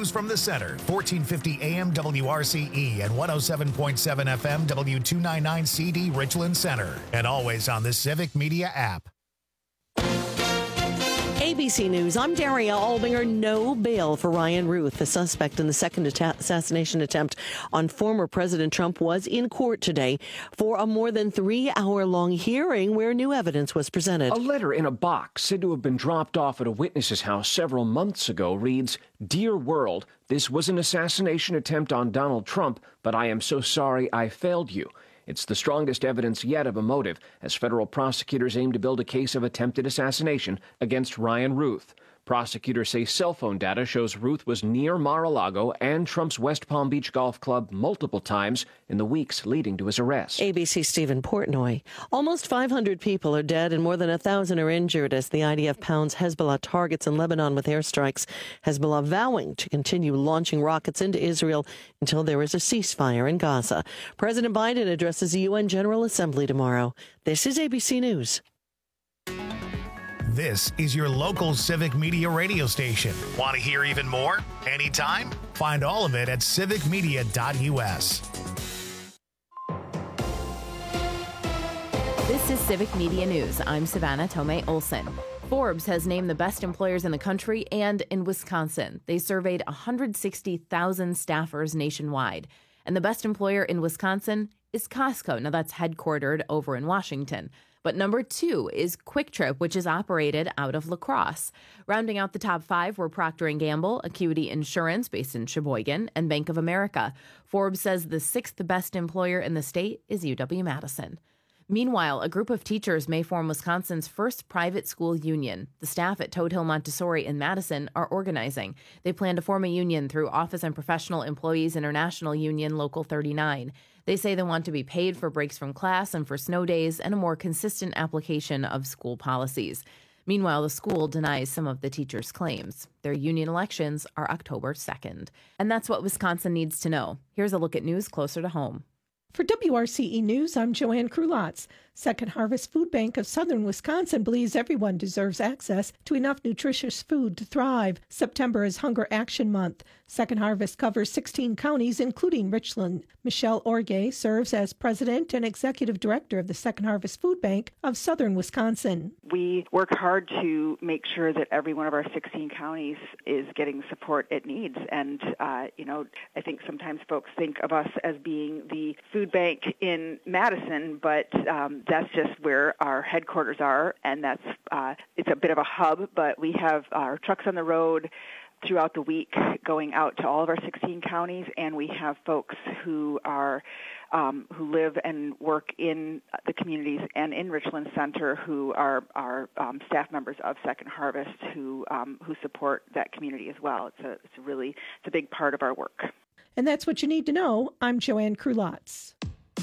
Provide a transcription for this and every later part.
News from the Center, 1450 AM WRCE and 107.7 FM W299 CD Richland Center. And always on the Civic Media app. ABC News, I'm Daria Albinger. No bail for Ryan Ruth. The suspect in the second assassination attempt on former President Trump was in court today for a more than 3-hour-long hearing where new evidence was presented. A letter in a box said to have been dropped off at a witness's house several months ago reads, "Dear world, this was an assassination attempt on Donald Trump, but I am so sorry I failed you." It's the strongest evidence yet of a motive, as federal prosecutors aim to build a case of attempted assassination against Ryan Ruth. Prosecutors say cell phone data shows Ruth was near Mar-a-Lago and Trump's West Palm Beach Golf Club multiple times in the weeks leading to his arrest. ABC's Stephen Portnoy. Almost 500 people are dead and more than 1,000 are injured as the IDF pounds Hezbollah targets in Lebanon with airstrikes. Hezbollah vowing to continue launching rockets into Israel until there is a ceasefire in Gaza. President Biden addresses the UN General Assembly tomorrow. This is ABC News. This is your local Civic Media radio station. Want to hear even more? Anytime? Find all of it at civicmedia.us. This is Civic Media News. I'm Savannah Tomei Olson. Forbes has named the best employers in the country and in Wisconsin. They surveyed 160,000 staffers nationwide. And the best employer in Wisconsin is Costco. Now, that's headquartered over in Washington. But number 2 is Quick Trip, which is operated out of La Crosse. Rounding out the top 5 were Procter & Gamble, Acuity Insurance, based in Sheboygan, and Bank of America. Forbes says the 6th best employer in the state is UW-Madison. Meanwhile, a group of teachers may form Wisconsin's first private school union. The staff at Toad Hill Montessori in Madison are organizing. They plan to form a union through Office and Professional Employees International Union Local 39. They say they want to be paid for breaks from class and for snow days and a more consistent application of school policies. Meanwhile, the school denies some of the teachers' claims. Their union elections are October 2nd. And that's what Wisconsin needs to know. Here's a look at news closer to home. For WRCE News, I'm Joanne Krulotz. Second Harvest Food Bank of Southern Wisconsin believes everyone deserves access to enough nutritious food to thrive. September is Hunger Action Month. Second Harvest covers 16 counties, including Richland. Michelle Orgay serves as president and executive director of the Second Harvest Food Bank of Southern Wisconsin. We work hard to make sure that every one of our 16 counties is getting the support it needs. And, I think sometimes folks think of us as being the food bank in Madison, but that's just where our headquarters are, and that's it's a bit of a hub, but we have our trucks on the road throughout the week going out to all of our 16 counties, and we have folks who are who live and work in the communities and in Richland Center who are staff members of Second Harvest who support that community as well. It's a big part of our work. And that's what you need to know. I'm Joanne Krulotz.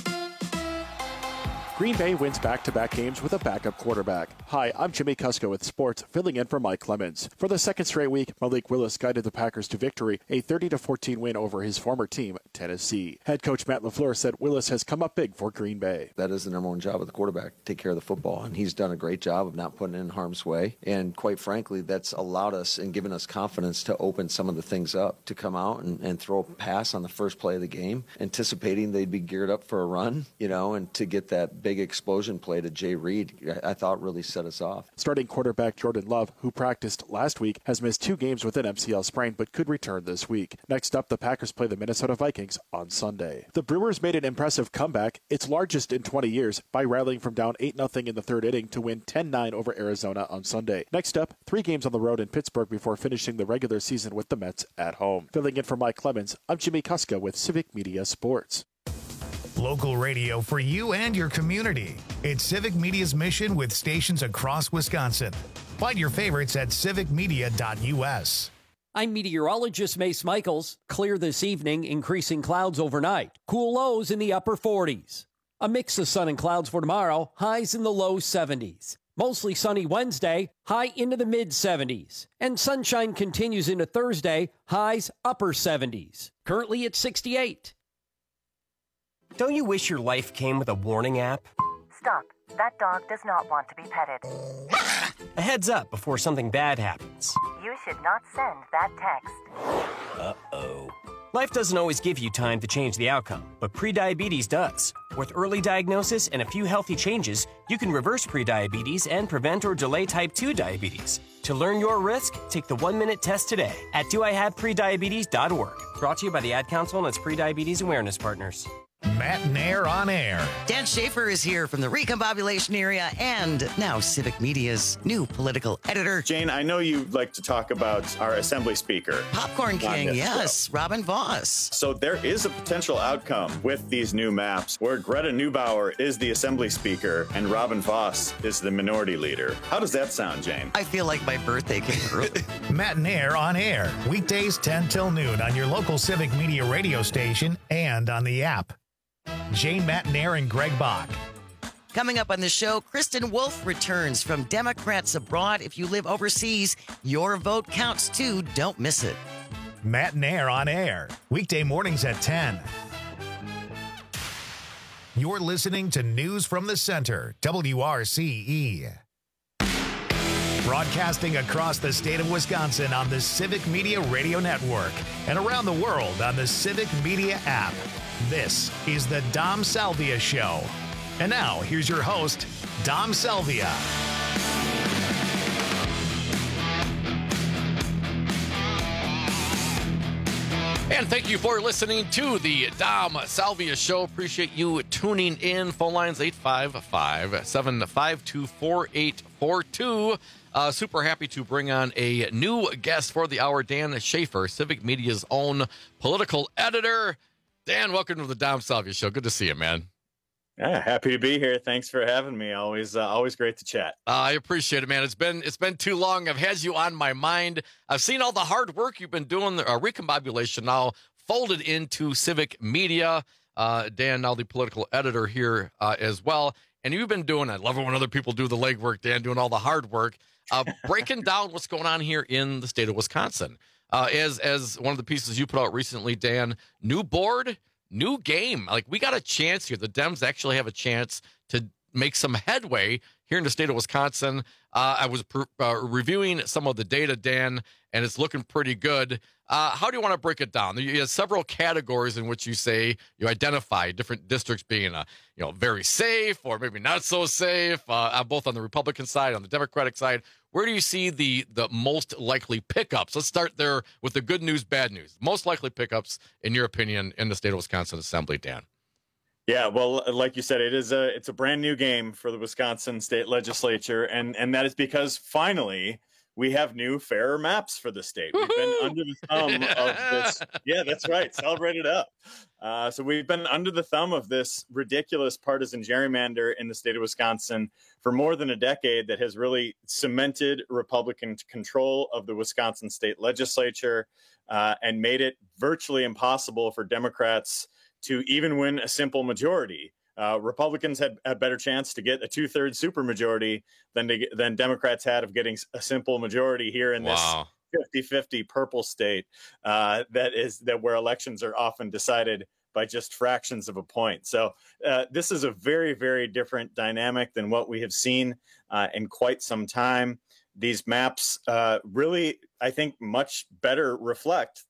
Green Bay wins back-to-back games with a backup quarterback. Hi, I'm Jimmy Kusko with sports, filling in for Mike Clemens. For the second straight week, Malik Willis guided the Packers to victory, a 30-14 win over his former team, Tennessee. Head coach Matt LaFleur said Willis has come up big for Green Bay. That is the number one job of the quarterback, take care of the football, and he's done a great job of not putting it in harm's way. And quite frankly, that's allowed us and given us confidence to open some of the things up, to come out and throw a pass on the first play of the game, anticipating they'd be geared up for a run, and to get that big explosion play to Jay Reed, I thought really set us off. Starting quarterback Jordan Love, who practiced last week, has missed 2 games with an MCL sprain but could return this week. Next up, the Packers play the Minnesota Vikings on Sunday. The Brewers made an impressive comeback, its largest in 20 years, by rallying from down 8-0 in the third inning to win 10-9 over Arizona on Sunday. Next up, 3 games on the road in Pittsburgh before finishing the regular season with the Mets at home. Filling in for Mike Clemens, I'm Jimmy Kuska with Civic Media Sports. Local radio for you and your community. It's Civic Media's mission with stations across Wisconsin. Find your favorites at civicmedia.us. I'm meteorologist Mace Michaels. Clear this evening, increasing clouds overnight. Cool lows in the upper 40s. A mix of sun and clouds for tomorrow, highs in the low 70s. Mostly sunny Wednesday, high into the mid-70s. And sunshine continues into Thursday, highs upper 70s. Currently at 68. Don't you wish your life came with a warning app? Stop. That dog does not want to be petted. A heads up before something bad happens. You should not send that text. Life doesn't always give you time to change the outcome, but prediabetes does. With early diagnosis and a few healthy changes, you can reverse prediabetes and prevent or delay type 2 diabetes. To learn your risk, take the 1-minute test today at doihaveprediabetes.org. Brought to you by the Ad Council and its Prediabetes Awareness Partners. Matt Nair on air. Dan Schaefer is here from the Recombobulation area and now Civic Media's new political editor. Jane, I know you like to talk about our Assembly Speaker. Popcorn King, yes, Robin Vos. So there is a potential outcome with these new maps where Greta Neubauer is the Assembly Speaker and Robin Vos is the Minority Leader. How does that sound, Jane? I feel like my birthday came early. Matt Nair on air. Weekdays 10 till noon on your local Civic Media radio station and on the app. Jane, Matt Nair, and Greg Bach. Coming up on the show, Kristen Wolf returns from Democrats Abroad. If you live overseas, your vote counts too. Don't miss it. Matt Nair on air. Weekday mornings at 10. You're listening to News from the Center, WRCE. Broadcasting across the state of Wisconsin on the Civic Media Radio Network and around the world on the Civic Media app. This is the Dom Salvia Show. And now, here's your host, Dom Salvia. And thank you for listening to the Dom Salvia Show. Appreciate you tuning in. Phone lines 855-752-4842. Super happy to bring on a new guest for the hour, Dan Schaefer, Civic Media's own political editor. Dan, welcome to the Dom Salvia Show. Good to see you, man. Yeah, happy to be here. Thanks for having me. Always great to chat. I appreciate it, man. It's been too long. I've had you on my mind. I've seen all the hard work you've been doing. Recombobulation now folded into Civic Media. Dan, now the political editor here as well. And you've been doing, I love it when other people do the legwork, Dan, doing all the hard work, breaking down what's going on here in the state of Wisconsin. As one of the pieces you put out recently, Dan, new board, new game. Like, we got a chance here. The Dems actually have a chance to make some headway here in the state of Wisconsin. I was reviewing some of the data, Dan, and it's looking pretty good. How do you want to break it down? You have several categories in which you say you identify different districts being, very safe or maybe not so safe, both on the Republican side, on the Democratic side. Where do you see the most likely pickups? Let's start there with the good news, bad news. Most likely pickups, in your opinion, in the state of Wisconsin Assembly, Dan. Yeah, well, like you said, it's a brand new game for the Wisconsin State Legislature, and that is because finally we have new, fairer maps for the state. We've been under the thumb of this. Yeah, that's right. Celebrate it up. So we've been under the thumb of this ridiculous partisan gerrymander in the state of Wisconsin for more than a decade that has really cemented Republican control of the Wisconsin State Legislature and made it virtually impossible for Democrats to even win a simple majority. Republicans had a better chance to get a 2/3 supermajority than Democrats had of getting a simple majority here in this 50-50 purple state that where elections are often decided by just fractions of a point. So this is a very, very different dynamic than what we have seen in quite some time. These maps really, I think, much better reflect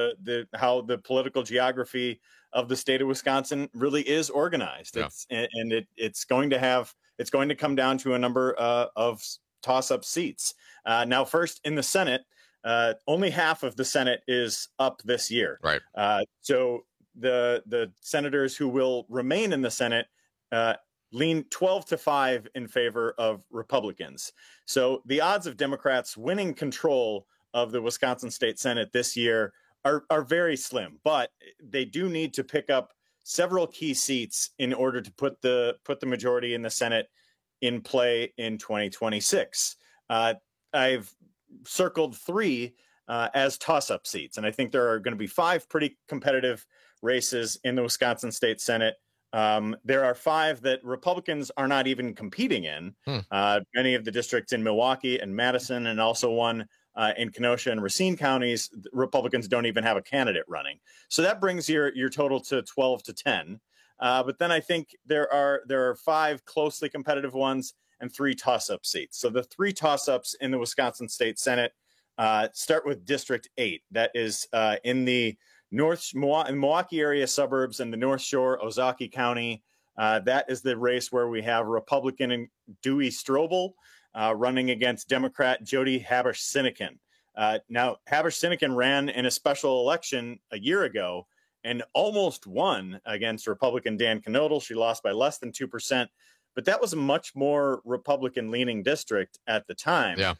how the political geography of the state of Wisconsin really is organized. Yeah. It's going to come down to a number of toss-up seats. Now, first in the Senate, only half of the Senate is up this year. Right. So the senators who will remain in the Senate lean 12-5 in favor of Republicans. So the odds of Democrats winning control of the Wisconsin State Senate this year are very slim, but they do need to pick up several key seats in order to put the majority in the Senate in play in 2026. I've circled 3 as toss-up seats, and I think there are going to be 5 pretty competitive races in the Wisconsin State Senate. There are 5 that Republicans are not even competing in. Many of the districts in Milwaukee and Madison, and also one in Kenosha and Racine counties, Republicans don't even have a candidate running. So that brings your total to 12-10. But then I think there are 5 closely competitive ones and 3 toss-up seats. So the 3 toss-ups in the Wisconsin State Senate start with District 8. That is in the Milwaukee area suburbs and the North Shore, Ozaukee County. That is the race where we have Republican Dewey Strobel running against Democrat Jody Habush-Sinykin. Now, Habush-Sinykin ran in a special election a year ago and almost won against Republican Dan Knodel. She lost by less than 2%, but that was a much more Republican-leaning district at the time. Yeah.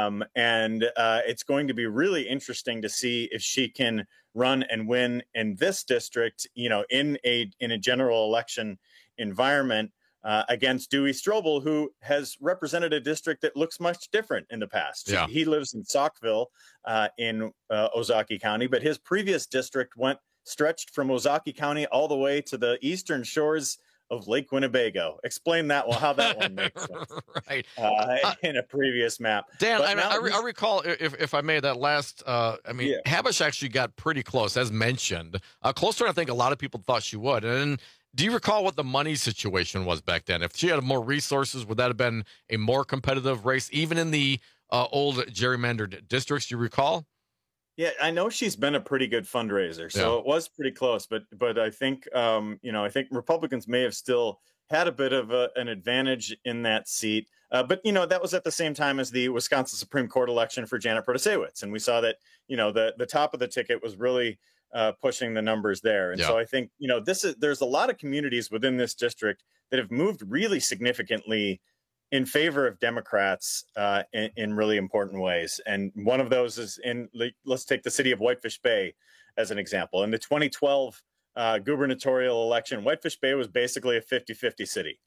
It's going to be really interesting to see if she can run and win in this district, in a general election environment against Dewey Strobel, who has represented a district that looks much different in the past. Yeah. He lives in Saukville in Ozaukee County, but his previous district stretched from Ozaukee County all the way to the eastern shores of Lake Winnebago. Explain that how that one makes sense. Right. In a previous map. Dan, I recall, if I may, that last, Habush actually got pretty close, as mentioned. Closer than I think a lot of people thought she would. And do you recall what the money situation was back then? If she had more resources, would that have been a more competitive race, even in the old gerrymandered districts, you recall? Yeah, I know she's been a pretty good fundraiser, so it was pretty close. But I think I think Republicans may have still had a bit of an advantage in that seat. But that was at the same time as the Wisconsin Supreme Court election for Janet Protasiewicz, and we saw that the top of the ticket was really pushing the numbers there. And so I think there's a lot of communities within this district that have moved really significantly in favor of Democrats in really important ways. And one of those is let's take the city of Whitefish Bay as an example. In the 2012 gubernatorial election, Whitefish Bay was basically a 50-50 city.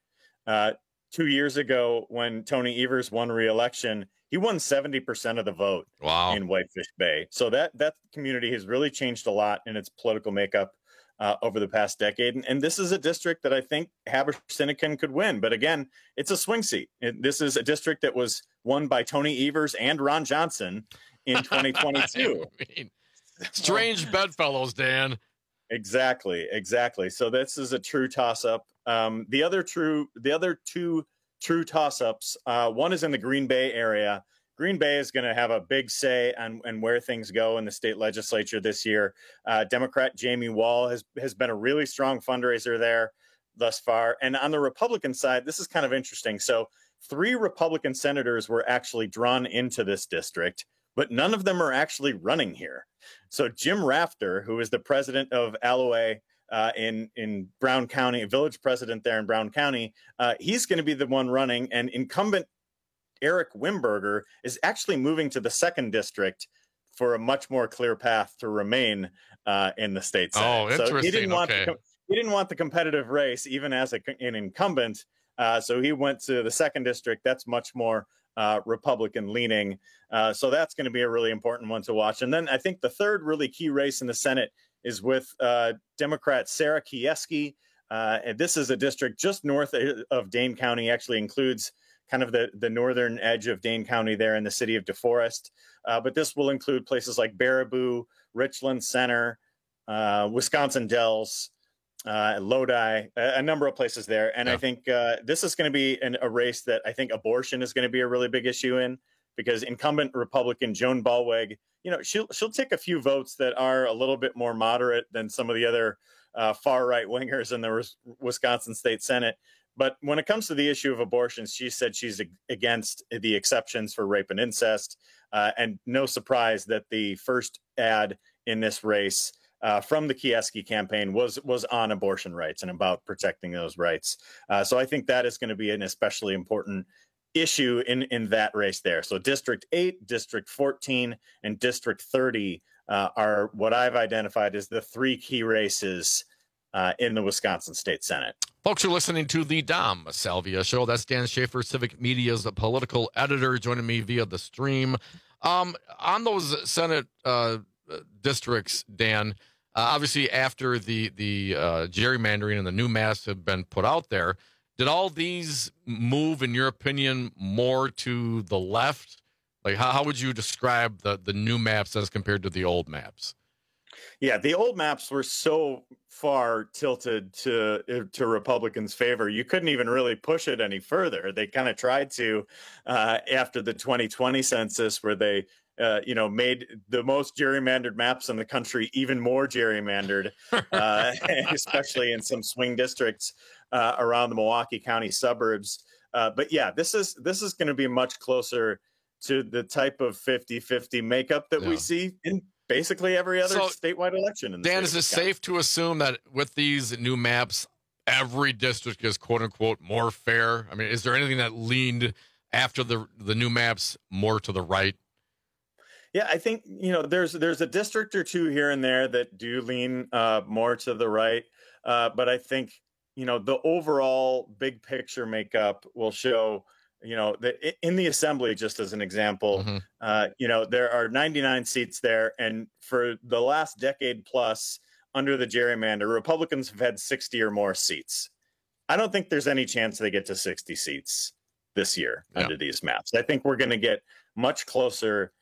2 years ago, when Tony Evers won re-election, he won 70% of the vote in Whitefish Bay. So that community has really changed a lot in its political makeup over the past decade. And this is a district that I think Habush-Sinykin could win. But again, it's a swing seat. This is a district that was won by Tony Evers and Ron Johnson in 2022. Strange bedfellows, Dan. Exactly. So this is a true toss-up. The other two true toss-ups, one is in the Green Bay area. Green Bay is going to have a big say on where things go in the state legislature this year. Democrat Jamie Wall has been a really strong fundraiser there thus far. And on the Republican side, this is kind of interesting. So 3 Republican senators were actually drawn into this district, but none of them are actually running here. So Jim Rafter, who is the president of Alloway in Brown County, village president there in Brown County, he's going to be the one running, and incumbent Eric Wimberger is actually moving to the 2nd district for a much more clear path to remain in the state Senate. Oh, interesting. So he didn't want the competitive race, even as an incumbent. So he went to the 2nd district. That's much more Republican leaning. So that's going to be a really important one to watch. And then I think the third really key race in the Senate is with Democrat Sarah Kieski. And this is a district just north of Dane County, actually includes kind of the northern edge of Dane County there in the city of DeForest. But this will include places like Baraboo, Richland Center, Wisconsin Dells, Lodi, a number of places there. And I think this is going to be a race that I think abortion is going to be a really big issue in, because incumbent Republican Joan Ballweg, she'll take a few votes that are a little bit more moderate than some of the other far right wingers in the Wisconsin State Senate. But when it comes to the issue of abortion, she said she's against the exceptions for rape and incest. And no surprise that the first ad in this race from the Kieski campaign was on abortion rights and about protecting those rights. So I think that is going to be an especially important issue in that race there. So District 8, District 14, and District 30 are what I've identified as the 3 key races in the Wisconsin State Senate. Folks, you're listening to the Dom Salvia Show. That's Dan Schaefer, Civic Media's political editor, joining me via the stream. On those Senate districts, Dan, obviously after the gerrymandering and the new maps have been put out there, did all these move, in your opinion, more to the left? Like, how would you describe the new maps as compared to the old maps? Yeah, the old maps were so far tilted to Republicans' favor, you couldn't even really push it any further. They kind of tried to after the 2020 census, where they made the most gerrymandered maps in the country even more gerrymandered, especially in some swing districts around the Milwaukee County suburbs. But yeah, this is going to be much closer to the type of 50-50 makeup that we see in basically every other statewide election. In the Dan, is it safe to assume that with these new maps, every district is quote unquote more fair? I mean, is there anything that leaned after the new maps more to the right? Yeah, I think, there's a district or two here and there that do lean more to the right. But I think, the overall big picture makeup will show, that in the assembly, just as an example, there are 99 seats there. And for the last decade plus under the gerrymander, Republicans have had 60 or more seats. I don't think there's any chance they get to 60 seats this year under these maps. I think we're going to get much closer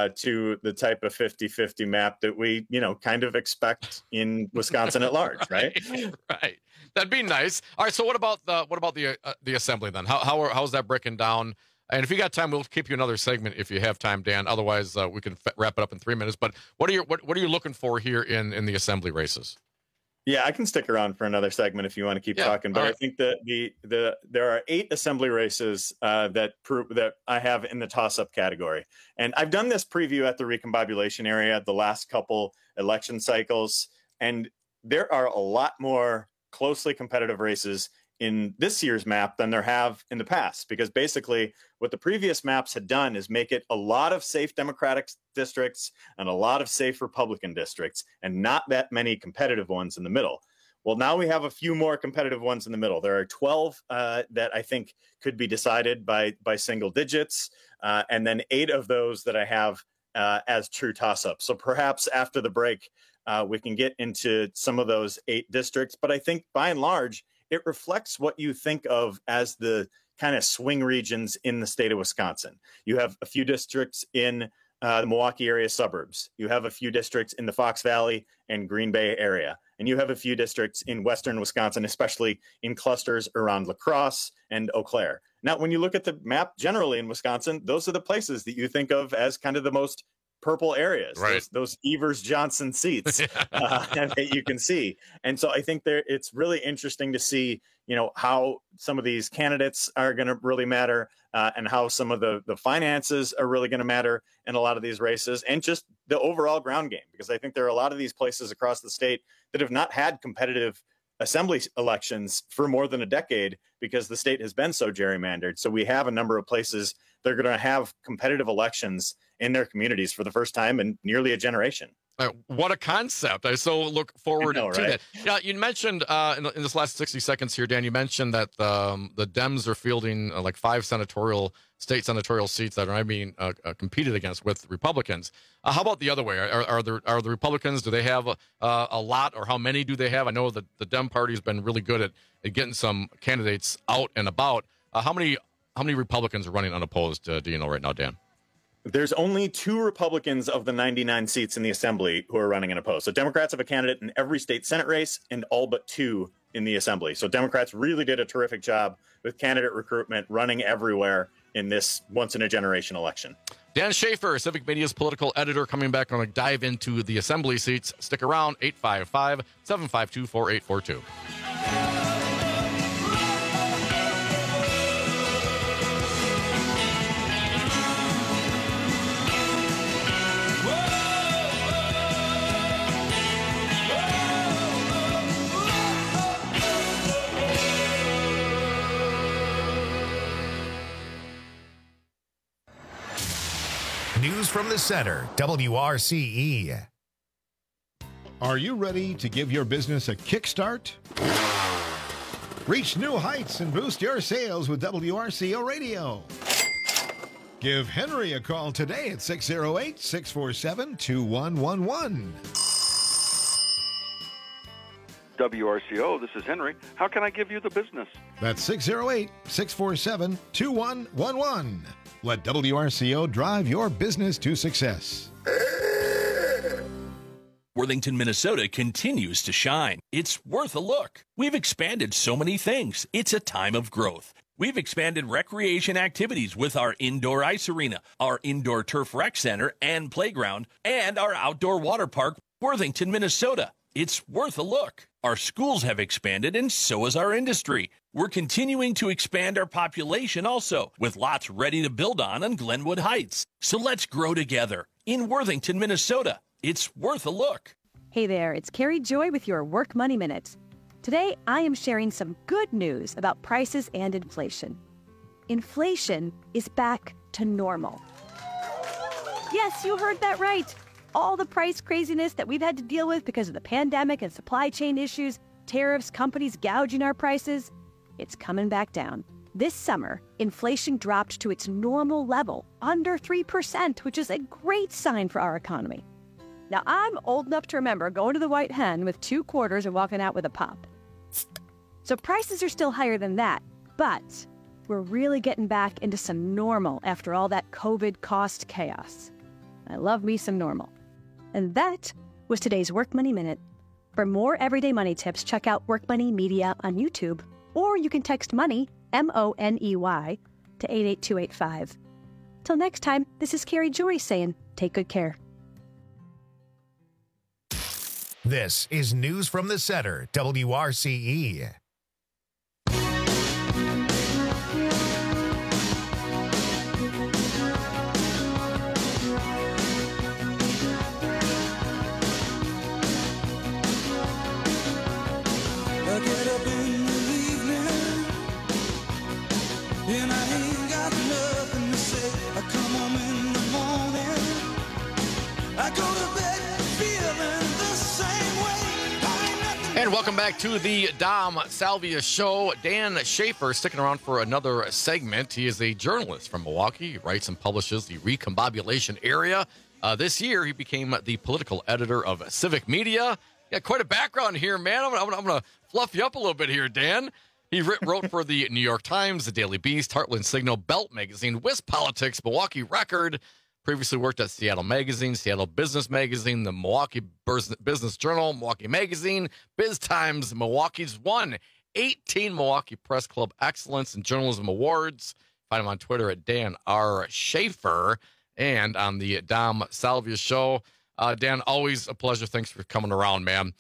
to the type of 50-50 map that we, kind of expect in Wisconsin at large, right? Right. That'd be nice. All right. So what about the assembly then? How's that breaking down? And if you got time, we'll keep you another segment if you have time, Dan. Otherwise, we can wrap it up in 3 minutes. But what are you looking for here in the assembly races? Yeah, I can stick around for another segment if you want to keep talking. But I think that there are 8 assembly races that I have in the toss-up category. And I've done this preview at the recombobulation area the last couple election cycles. And there are a lot more closely competitive races in this year's map than there have in the past, because basically what the previous maps had done is make it a lot of safe Democratic districts and a lot of safe Republican districts and not that many competitive ones in the middle. Well, now we have a few more competitive ones in the middle. There are 12 that I think could be decided by single digits, and then 8 of those that I have as true toss-ups. So perhaps after the break, we can get into some of those 8 districts. But I think by and large, it reflects what you think of as the kind of swing regions in the state of Wisconsin. You have a few districts in the Milwaukee area suburbs. You have a few districts in the Fox Valley and Green Bay area. And you have a few districts in western Wisconsin, especially in clusters around La Crosse and Eau Claire. Now, when you look at the map generally in Wisconsin, those are the places that you think of as kind of the most purple areas, right? Those Evers-Johnson seats that you can see. And so I think it's really interesting to see, how some of these candidates are going to really matter and how some of the finances are really going to matter in a lot of these races, and just the overall ground game, because I think there are a lot of these places across the state that have not had competitive assembly elections for more than a decade because the state has been so gerrymandered. So we have a number of places that are going to have competitive elections in their communities for the first time in nearly a generation. What a concept. I so look forward to that. Yeah, you mentioned in this last 60 seconds here, Dan, you mentioned that the Dems are fielding like 5 state senatorial seats that are being competed against with Republicans. How about the other way? Are the Republicans, do they have a lot, or how many do they have? I know that the Dem party has been really good at getting some candidates out and about. How many Republicans are running unopposed, do you know right now, Dan? There's only 2 Republicans of the 99 seats in the assembly who are running unopposed. So Democrats have a candidate in every state Senate race and all but 2 in the assembly. So Democrats really did a terrific job with candidate recruitment, running everywhere in this once-in-a-generation election. Dan Schaefer, Civic Media's political editor, coming back on a dive into the assembly seats. Stick around, 855-752-4842. News from the center, WRCE. Are you ready to give your business a kickstart? Reach new heights and boost your sales with WRCO Radio. Give Henry a call today at 608-647-2111. WRCO, this is Henry. How can I give you the business? That's 608-647-2111. Let WRCO drive your business to success. Worthington, Minnesota continues to shine. It's worth a look. We've expanded so many things. It's a time of growth. We've expanded recreation activities with our indoor ice arena, our indoor turf rec center and playground, and our outdoor water park, Worthington, Minnesota. It's worth a look. Our schools have expanded, and so has our industry. We're continuing to expand our population also, with lots ready to build on Glenwood Heights. So let's grow together in Worthington, Minnesota. It's worth a look. Hey there, it's Carrie Joy with your Work Money Minute. Today, I am sharing some good news about prices and inflation. Inflation is back to normal. Yes, you heard that right. All the price craziness that we've had to deal with because of the pandemic and supply chain issues, tariffs, companies gouging our prices, it's coming back down. This summer, inflation dropped to its normal level, under 3%, which is a great sign for our economy. Now, I'm old enough to remember going to the White Hen with 2 quarters and walking out with a pop. So prices are still higher than that, but we're really getting back into some normal after all that COVID cost chaos. I love me some normal. And that was today's Work Money Minute. For more everyday money tips, check out Work Money Media on YouTube, or you can text MONEY, MONEY, to 88285. Till next time, this is Carrie Joy saying, take good care. This is News from the Center, WRCE. I get up in the evening and I ain't got nothing to say. I come home in the morning, I go to bed feeling the same way. And welcome back to the Dom Salvia Show. Dan Schaefer sticking around for another segment. He is a journalist from Milwaukee. He writes and publishes the Recombobulation area. This year, he became the political editor of Civic Media. Got quite a background here, man. I'm going to fluff you up a little bit here, Dan. He wrote for the New York Times, the Daily Beast, Heartland Signal, Belt Magazine, Wisp Politics, Milwaukee Record. Previously worked at Seattle Magazine, Seattle Business Magazine, the Milwaukee Business Journal, Milwaukee Magazine, Biz Times. Milwaukee's won 18 Milwaukee Press Club Excellence and Journalism Awards. Find him on Twitter at Dan R. Schaefer and on the Dom Salvia Show. Dan, always a pleasure. Thanks for coming around, man.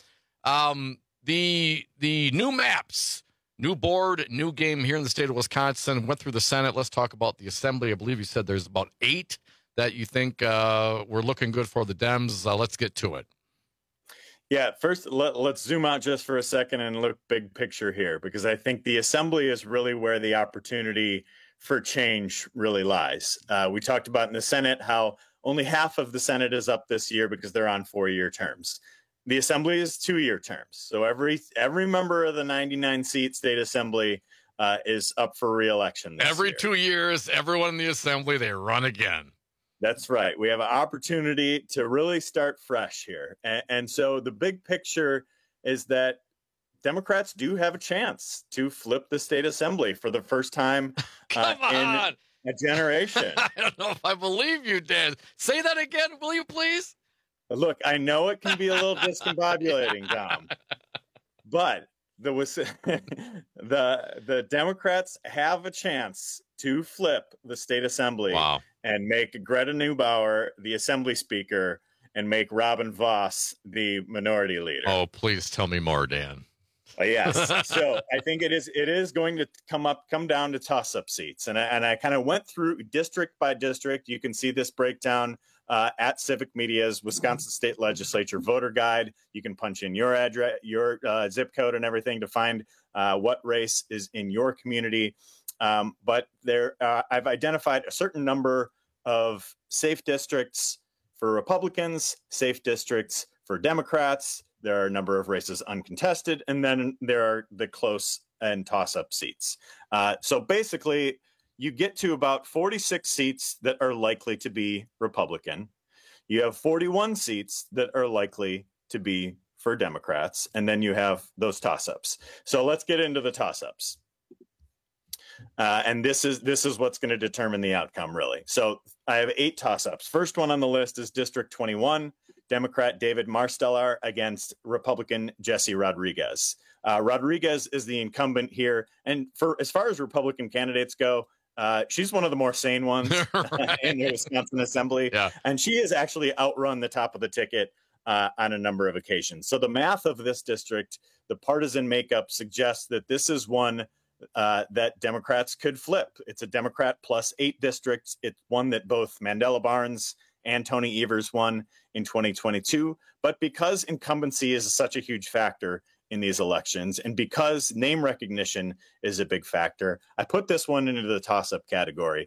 The new maps, new board, new game here in the state of Wisconsin went through the Senate. Let's talk about the Assembly. I believe you said there's about 8 that you think were looking good for the Dems. Let's get to it. Yeah, first, let's zoom out just for a second and look big picture here, because I think the Assembly is really where the opportunity for change really lies. We talked about in the Senate how only half of the Senate is up this year because they're on 4-year terms. The Assembly is 2-year terms. So every member of the 99-seat state Assembly is up for re-election this Every year. 2 years, everyone in the Assembly, they run again. That's right. We have an opportunity to really start fresh here. And so the big picture is that Democrats do have a chance to flip the state Assembly for the first time in a generation. I don't know if I believe you, Dan. Say that again, will you please? Look, I know it can be a little discombobulating, Dom, but the Democrats have a chance to flip the state Assembly and make Greta Neubauer the Assembly Speaker and make Robin Voss the Minority Leader. Oh, please tell me more, Dan. Yes. So I think it is going to come down to toss-up seats. And I kind of went through district by district. You can see this breakdown at Civic Media's Wisconsin State Legislature voter guide. You can punch in your address, your zip code and everything to find what race is in your community. But I've identified a certain number of safe districts for Republicans, safe districts for Democrats. There are a number of races uncontested, and then there are the close and toss-up seats. So basically, you get to about 46 seats that are likely to be Republican. You have 41 seats that are likely to be for Democrats, and then you have those toss-ups. So let's get into the toss-ups. And this is what's going to determine the outcome, really. So I have 8 toss-ups. First one on the list is District 21. Democrat David Marsteller against Republican Jesse Rodriguez. Rodriguez is the incumbent here. And as far as Republican candidates go, she's one of the more sane ones in the Wisconsin Assembly. Yeah. And she has actually outrun the top of the ticket on a number of occasions. So the math of this district, the partisan makeup suggests that this is one that Democrats could flip. It's a Democrat plus 8 districts. It's one that both Mandela Barnes and Tony Evers won in 2022. But because incumbency is such a huge factor in these elections, and because name recognition is a big factor, I put this one into the toss-up category.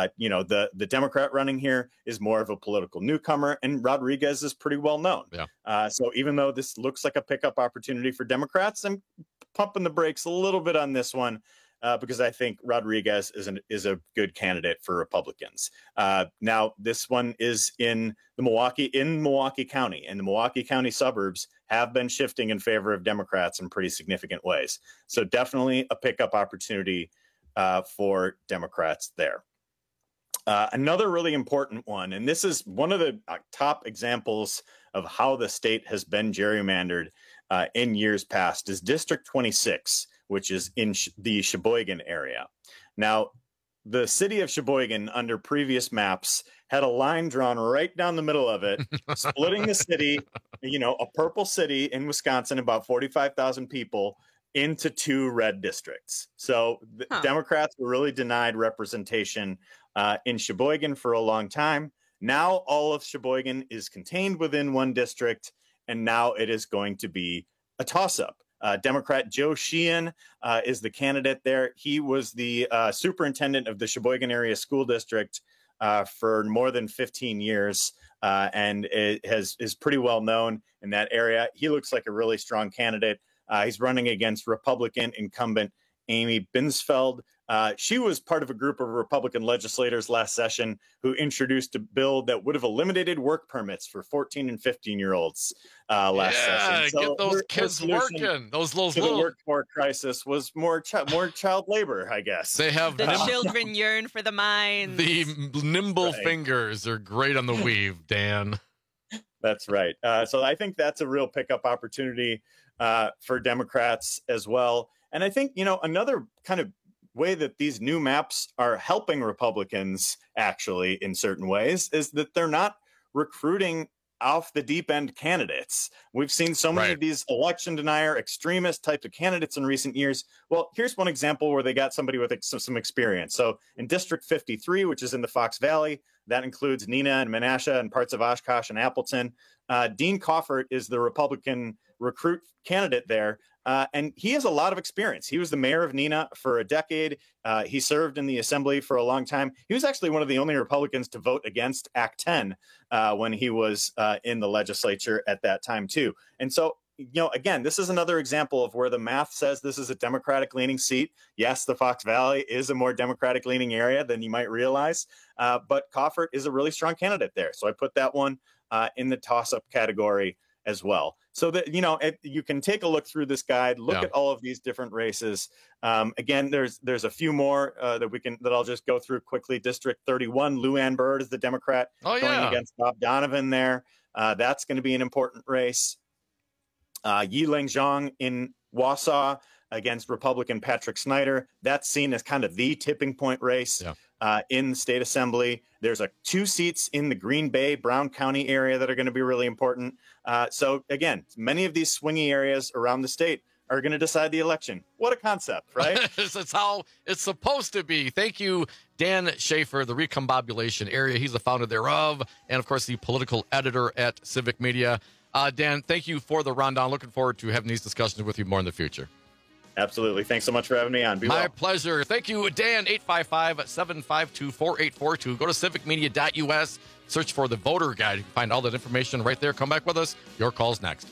The Democrat running here is more of a political newcomer, and Rodriguez is pretty well known. Yeah. So even though this looks like a pickup opportunity for Democrats, I'm pumping the brakes a little bit on this one. Because I think Rodriguez is a good candidate for Republicans. Now, this one is in Milwaukee County, and the Milwaukee County suburbs have been shifting in favor of Democrats in pretty significant ways. So definitely a pickup opportunity for Democrats there. Another really important one, and this is one of the top examples of how the state has been gerrymandered in years past, is District 26. Which is in the Sheboygan area. Now, the city of Sheboygan, under previous maps, had a line drawn right down the middle of it, splitting the city, a purple city in Wisconsin, about 45,000 people, into 2 red districts. So the Democrats were really denied representation in Sheboygan for a long time. Now all of Sheboygan is contained within 1 district, and now it is going to be a toss-up. Democrat Joe Sheehan is the candidate there. He was the superintendent of the Sheboygan Area School District for more than 15 years and is pretty well known in that area. He looks like a really strong candidate. He's running against Republican incumbent Amy Binsfeld. She was part of a group of Republican legislators last session who introduced a bill that would have eliminated work permits for 14 and 15-year-olds last session. So get those kids working. Those little the workforce crisis was more child labor, I guess. They have the children yearn for the mines. The nimble fingers are great on the weave, Dan. That's right. So I think that's a real pickup opportunity for Democrats as well. And I think, another kind of way that these new maps are helping Republicans actually in certain ways is that they're not recruiting off the deep end candidates. We've seen so many of these election denier extremist types of candidates in recent years. Well, here's one example where they got somebody with some experience. So in District 53, which is in the Fox Valley, that includes Neenah and Menasha and parts of Oshkosh and Appleton. Dean Coffert is the Republican recruit candidate there. And he has a lot of experience. He was the mayor of Neenah for a decade. He served in the assembly for a long time. He was actually one of the only Republicans to vote against Act 10 when he was in the legislature at that time, too. And so, again, this is another example of where the math says this is a Democratic leaning seat. Yes, the Fox Valley is a more Democratic leaning area than you might realize. But Coffert is a really strong candidate there. So I put that one in the toss-up category as well. So that, you can take a look through this guide, look at all of these different races. Again, there's a few more that I'll just go through quickly. District 31, Lou Ann Bird is the Democrat going against Bob Donovan there. That's going to be an important race. Yiling Zhang in Wausau against Republican Patrick Snyder. That's seen as kind of the tipping point race in the state assembly. There's 2 seats in the Green Bay, Brown County area that are going to be really important. So again, many of these swingy areas around the state are going to decide the election. What a concept, right? That's how it's supposed to be. Thank you, Dan Schaefer, the Recombobulation area. He's the founder thereof, and of course, the political editor at Civic Media. Dan, thank you for the rundown. Looking forward to having these discussions with you more in the future. Absolutely. Thanks so much for having me on. My pleasure. Thank you, Dan. 855-752-4842. Go to civicmedia.us. Search for the voter guide. You can find all that information right there. Come back with us. Your call's next.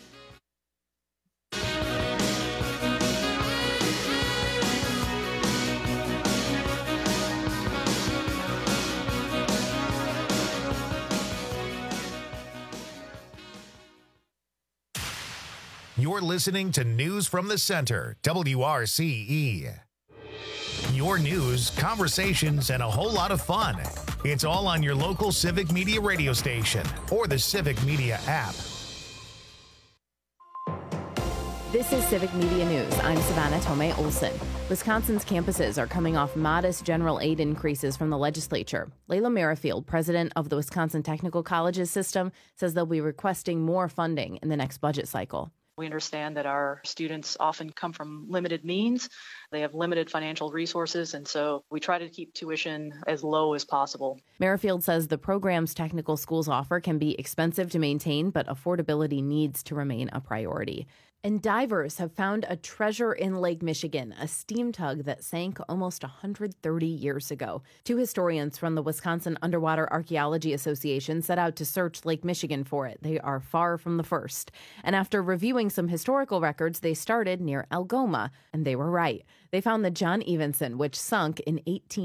You're listening to News from the Center, WRCE. Your news, conversations, and a whole lot of fun. It's all on your local Civic Media radio station or the Civic Media app. This is Civic Media News. I'm Savannah Tomei Olson. Wisconsin's campuses are coming off modest general aid increases from the legislature. Layla Merrifield, president of the Wisconsin Technical Colleges system, says they'll be requesting more funding in the next budget cycle. We understand that our students often come from limited means. They have limited financial resources, and so we try to keep tuition as low as possible. Merrifield says the programs technical schools offer can be expensive to maintain, but affordability needs to remain a priority. And divers have found a treasure in Lake Michigan, a steam tug that sank almost 130 years ago. Two historians from the Wisconsin Underwater Archaeology Association set out to search Lake Michigan for it. They are far from the first. And after reviewing some historical records, they started near Algoma, and they were right. They found the John Evenson, which sunk in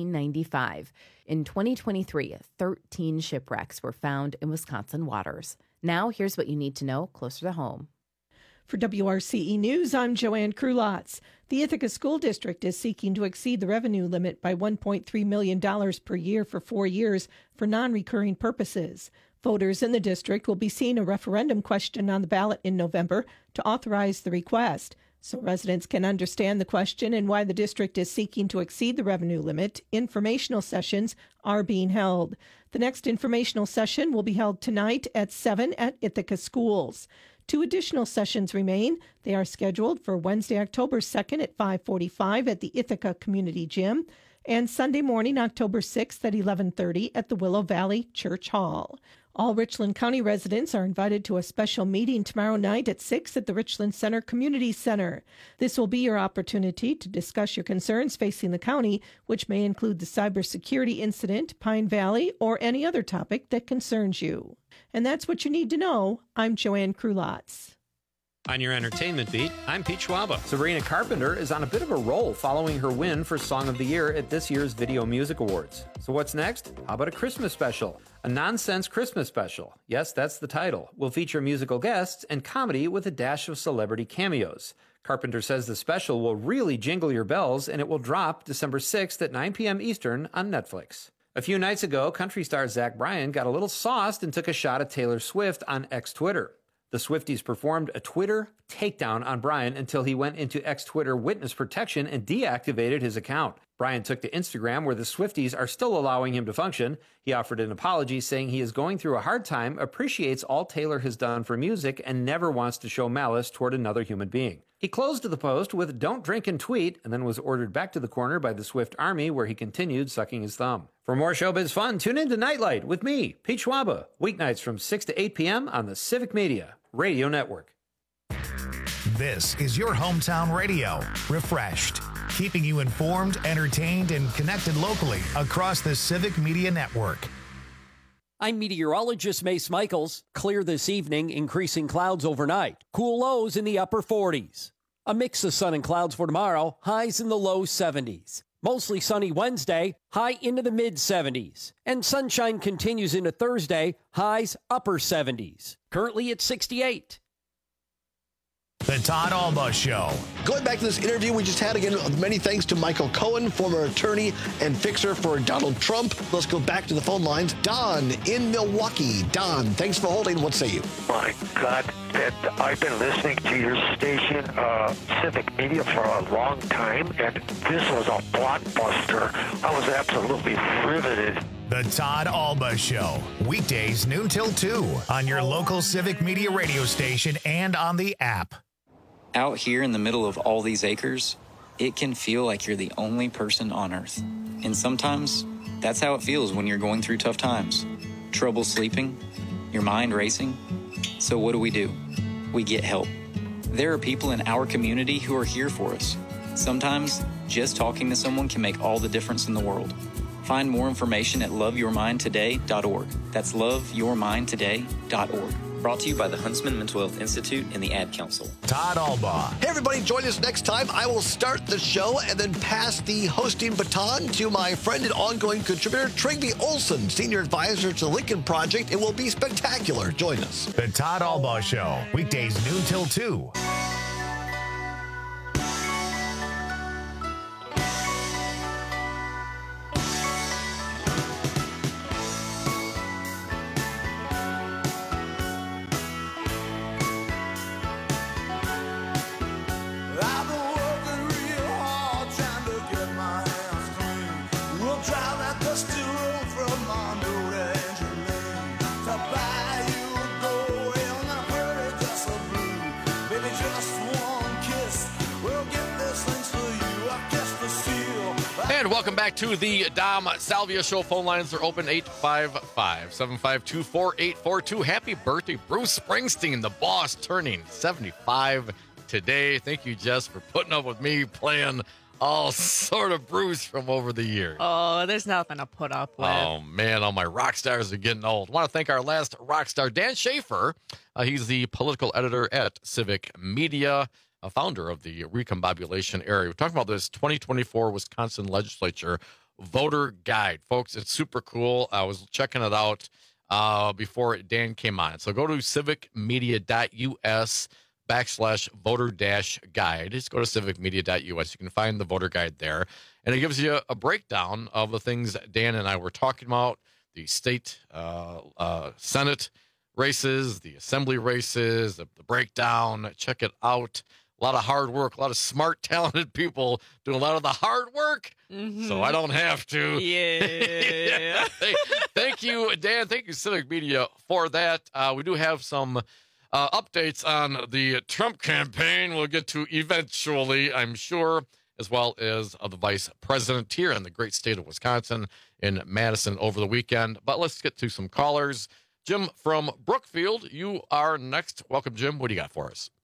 1895. In 2023, 13 shipwrecks were found in Wisconsin waters. Now, here's what you need to know closer to home. For WRCE News, I'm Joanne Krulotz. The Ithaca School District is seeking to exceed the revenue limit by $1.3 million per year for 4 years for non-recurring purposes. Voters in the district will be seeing a referendum question on the ballot in November to authorize the request. So residents can understand the question and why the district is seeking to exceed the revenue limit, informational sessions are being held. The next informational session will be held tonight at 7 at Ithaca Schools. 2 additional sessions remain. They are scheduled for Wednesday, October 2nd at 5:45 at the Ithaca Community Gym and Sunday morning, October 6th at 11:30 at the Willow Valley Church Hall. All Richland County residents are invited to a special meeting tomorrow night at 6 at the Richland Center Community Center. This will be your opportunity to discuss your concerns facing the county, which may include the cybersecurity incident, Pine Valley, or any other topic that concerns you. And that's what you need to know. I'm Joanne Krulotz. On your entertainment beat, I'm Pete Schwaba. Sabrina Carpenter is on a bit of a roll following her win for Song of the Year at this year's Video Music Awards. So what's next? How about a Christmas special? A nonsense Christmas special. Yes, that's the title. Will feature musical guests and comedy with a dash of celebrity cameos. Carpenter says the special will really jingle your bells, and it will drop December 6th at 9 p.m. Eastern on Netflix. A few nights ago, country star Zach Bryan got a little sauced and took a shot at Taylor Swift on X-Twitter. The Swifties performed a Twitter takedown on Bryan until he went into X-Twitter witness protection and deactivated his account. Bryan took to Instagram, where the Swifties are still allowing him to function. He offered an apology, saying he is going through a hard time, appreciates all Taylor has done for music, and never wants to show malice toward another human being. He closed the post with "Don't drink and tweet," and then was ordered back to the corner by the Swift Army, where he continued sucking his thumb. For more showbiz fun, tune in to Nightlight with me, Pete Schwaba, weeknights from 6 to 8 p.m. on the Civic Media Radio Network. This is your hometown radio, refreshed, keeping you informed, entertained, and connected locally across the Civic Media Network. I'm meteorologist Mace Michaels. Clear this evening, increasing clouds overnight. Cool lows in the upper 40s. A mix of sun and clouds for tomorrow, highs in the low 70s. Mostly sunny Wednesday, high into the mid-70s. And sunshine continues into Thursday, highs upper 70s. Currently at 68. The Todd Alba Show. Going back to this interview we just had, again, many thanks to Michael Cohen, former attorney and fixer for Donald Trump. Let's go back to the phone lines. Don in Milwaukee. Don, thanks for holding. What say you? My God, I've been listening to your station, Civic Media, for a long time, and this was a blockbuster. I was absolutely riveted. The Todd Alba Show. Weekdays noon till 2 on your local Civic Media radio station and on the app. Out here in the middle of all these acres, it can feel like you're the only person on Earth. And sometimes, that's how it feels when you're going through tough times. Trouble sleeping, your mind racing. So what do? We get help. There are people in our community who are here for us. Sometimes, just talking to someone can make all the difference in the world. Find more information at loveyourmindtoday.org. That's loveyourmindtoday.org. Brought to you by the Huntsman Mental Health Institute and the Ad Council. Todd Alba. Hey, everybody, join us next time. I will start the show and then pass the hosting baton to my friend and ongoing contributor, Trygve Olson, Senior Advisor to the Lincoln Project. It will be spectacular. Join us. The Todd Alba Show. Weekdays noon till 2. Maybe just one kiss will get this things for you. I guess the steel. And welcome back to the Dom Salvia Show. Phone lines are open 855-752-4842. Happy birthday, Bruce Springsteen, the boss, turning 75 today. Thank you, Jess, for putting up with me playing all sort of Bruce from over the years. Oh, there's nothing to put up with. Oh, man, all my rock stars are getting old. I want to thank our last rock star, Dan Schaefer. He's the political editor at Civic Media, a founder of the Recombobulation Area. We're talking about this 2024 Wisconsin Legislature voter guide. Folks, it's super cool. I was checking it out before Dan came on. So go to civicmedia.us/voter-guide. Just go to civicmedia.us. You can find the voter guide there. And it gives you a breakdown of the things Dan and I were talking about, the state Senate races, the assembly races, the breakdown. Check it out. A lot of hard work, a lot of smart, talented people doing a lot of the hard work. Mm-hmm. So I don't have to. Yeah. Thank you, Dan. Thank you, Civic Media, for that. We do have some updates on the Trump campaign we'll get to eventually, I'm sure, as well as the vice president here in the great state of Wisconsin in Madison over the weekend. But let's get to some callers. Jim from Brookfield, you are next. Welcome, Jim. What do you got for us?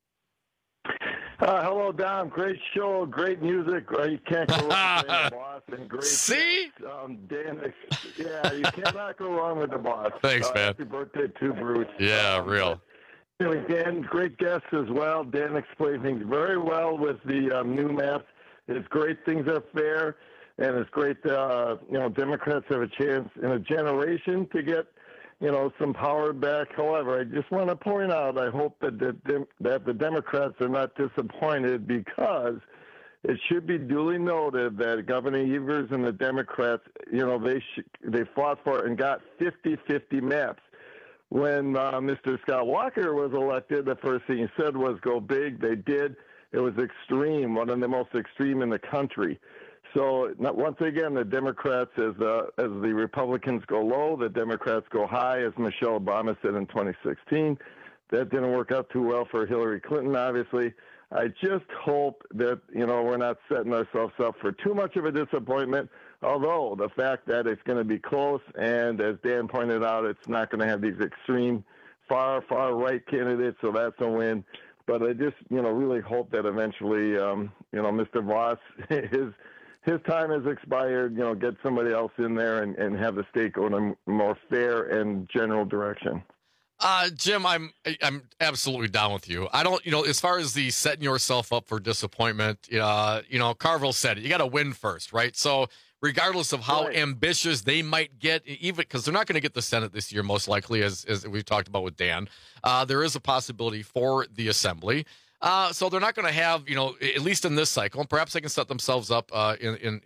Hello, Dom. Great show, great music. You can't go wrong with the boss. And great. See? Dan, yeah, you cannot go wrong with the boss. Thanks, man. Happy birthday to Bruce. Yeah, real. Anyway, Dan, great guest as well. Dan explained things very well with the new maps. It's great things are fair, and it's great Democrats have a chance in a generation to get some power back. However, I just want to point out, I hope that the Democrats are not disappointed, because it should be duly noted that Governor Evers and the Democrats, they fought for it and got 50-50 maps. When Mr. Scott Walker was elected, the first thing he said was go big. They did. It was extreme, one of the most extreme in the country. So once again, the Democrats, as the Republicans go low, the Democrats go high, as Michelle Obama said in 2016. That didn't work out too well for Hillary Clinton, obviously. I just hope that, we're not setting ourselves up for too much of a disappointment, although the fact that it's going to be close, and as Dan pointed out, it's not going to have these extreme far right candidates, so that's a win. But I just, really hope that eventually, Mr. Voss, his time has expired, get somebody else in there and have the state go in a more fair and general direction. Jim, I'm absolutely down with you. I don't, as far as the setting yourself up for disappointment, Carville said it, you got to win first, right? So regardless of how ambitious they might get, even because they're not going to get the Senate this year, most likely, as we've talked about with Dan, there is a possibility for the Assembly. So they're not going to have, at least in this cycle, and perhaps they can set themselves up in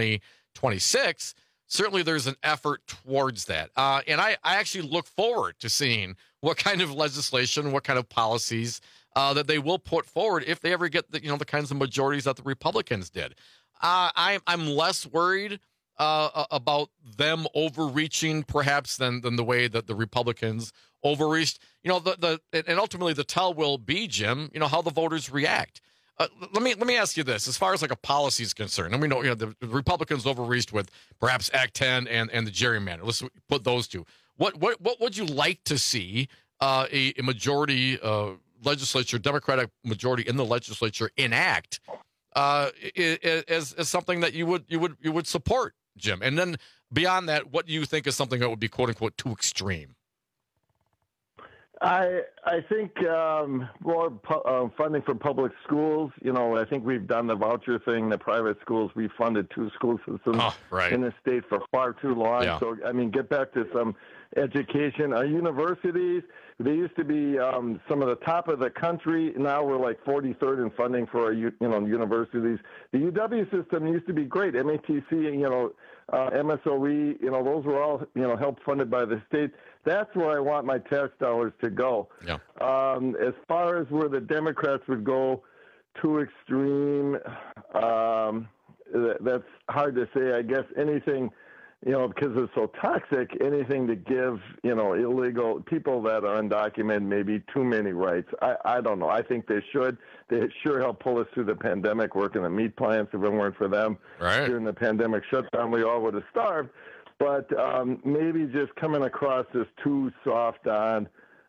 2026. Certainly there's an effort towards that. And I actually look forward to seeing what kind of legislation, what kind of policies that they will put forward if they ever get the kinds of majorities that the Republicans did. I'm less worried about them overreaching perhaps than the way that the Republicans overreached. And ultimately the tell will be, Jim, how the voters react. Let me ask you this, as far as like a policy is concerned, and we know, the Republicans overreached with perhaps Act 10 and the gerrymander. Let's put those two. What would you like to see a majority legislature, Democratic majority in the legislature enact as something that you would support, Jim? And then beyond that, what do you think is something that would be quote unquote too extreme? I think more funding for public schools. I think we've done the voucher thing. The private schools, we funded 2 school systems in the state for far too long. Yeah. So, get back to some education. Our universities, they used to be some of the top of the country. Now we're like 43rd in funding for our universities. The UW system used to be great. MATC, MSOE, those were all, help funded by the state. That's where I want my tax dollars to go. Yeah. As far as where the Democrats would go too extreme, that's hard to say. I guess anything because it's so toxic, anything to give, illegal people that are undocumented maybe too many rights. I don't know. I think they should. They sure helped pull us through the pandemic, working the meat plants. If it weren't for them during the pandemic shutdown, we all would have starved. But maybe just coming across as too soft on,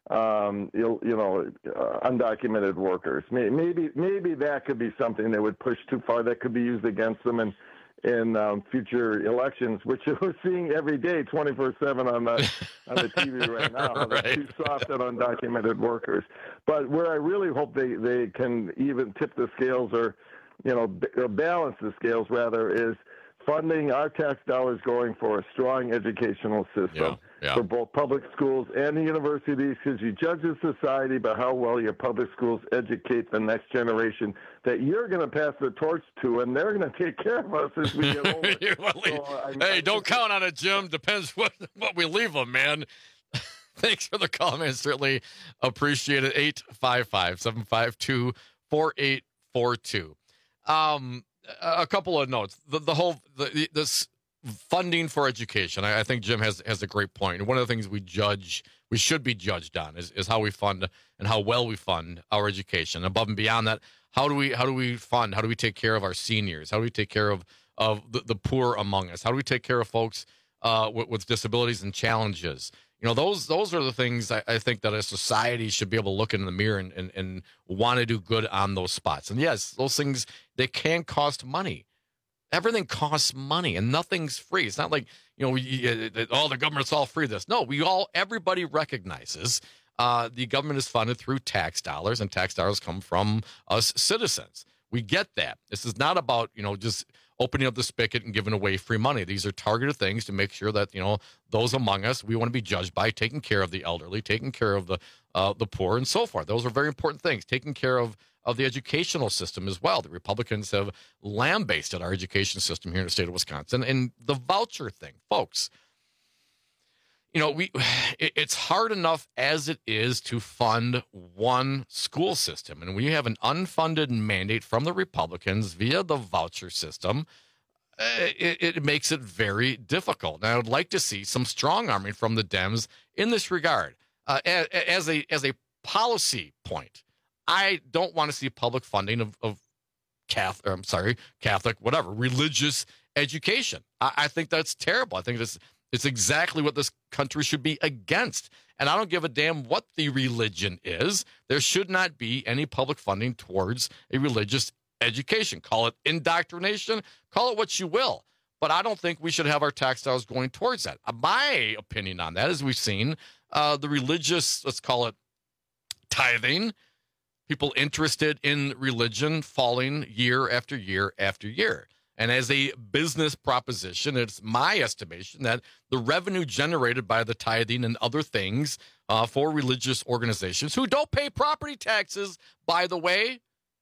undocumented workers. Maybe that could be something that would push too far. That could be used against them in future elections, which we're seeing every day, 24/7 on the TV right now. They're too soft on undocumented workers. But where I really hope they can even tip the scales or balance the scales rather is funding our tax dollars going for a strong educational system for both public schools and the universities, because you judge a society by how well your public schools educate the next generation that you're going to pass the torch to, and they're going to take care of us as we get older. Don't count on it, Jim. Depends what we leave them, man. Thanks for the call, man. Certainly appreciate it. 855-752-4842. A couple of notes. This funding for education, I think Jim has a great point. And one of the things we should be judged on is how we fund and how well we fund our education. Above and beyond that, how do we fund? How do we take care of our seniors? How do we take care of the poor among us? How do we take care of folks with disabilities and challenges? Those are the things I think that a society should be able to look in the mirror and want to do good on those spots. And yes, those things, they can cost money. Everything costs money, and nothing's free. It's not like, the government's all free this. No, everybody recognizes the government is funded through tax dollars, and tax dollars come from us citizens. We get that. This is not about, just opening up the spigot and giving away free money. These are targeted things to make sure that, those among us, we want to be judged by taking care of the elderly, taking care of the poor, and so forth. Those are very important things. Taking care of the educational system as well. The Republicans have lambasted our education system here in the state of Wisconsin. And the voucher thing, folks, it's hard enough as it is to fund one school system. And when you have an unfunded mandate from the Republicans via the voucher system, it makes it very difficult. And I would like to see some strong arming from the Dems in this regard. As a policy point, I don't want to see public funding of Catholic, whatever, religious education. I think that's terrible. I think it's exactly what this country should be against. And I don't give a damn what the religion is. There should not be any public funding towards a religious education. Call it indoctrination, call it what you will. But I don't think we should have our tax dollars going towards that. My opinion on that is we've seen the religious, let's call it tithing, people interested in religion falling year after year after year. And as a business proposition, it's my estimation that the revenue generated by the tithing and other things for religious organizations who don't pay property taxes, by the way,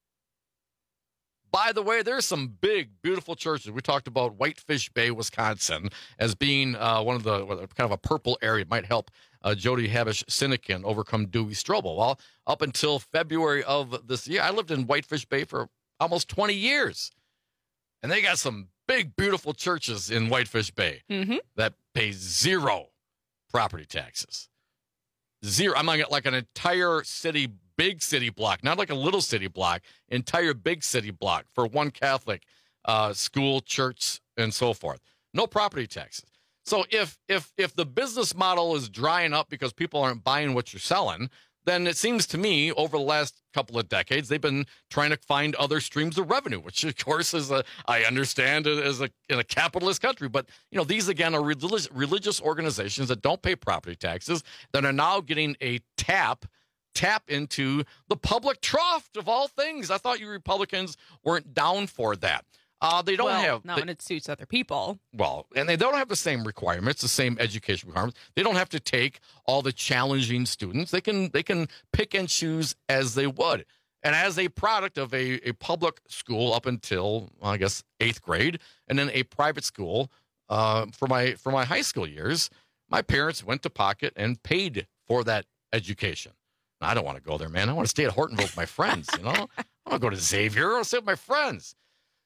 there's some big, beautiful churches. We talked about Whitefish Bay, Wisconsin, as being one of the kind of a purple area. It might help Jody Habish-Sinekin overcome Dewey Strobel. Well, up until February of this year, I lived in Whitefish Bay for almost 20 years. And they got some big, beautiful churches in Whitefish Bay that pay zero property taxes. Zero. I'm like an entire city, big city block, not like a little city block, entire big city block for one Catholic school, church, and so forth. No property taxes. So if the business model is drying up because people aren't buying what you're selling, then it seems to me over the last couple of decades, they've been trying to find other streams of revenue, which of course is I understand in a capitalist country. But, these again are religious organizations that don't pay property taxes that are now getting a tap into the public trough of all things. I thought you Republicans weren't down for that. They don't have when it suits other people. Well, and they don't have the same requirements, the same education requirements. They don't have to take all the challenging students. They can pick and choose as they would. And as a product of a public school up until, I guess, 8th grade, and then a private school for my high school years, my parents went to pocket and paid for that education. I don't want to go there, man. I want to stay at Hortonville with my friends. I want to go to Xavier. I want to stay with my friends.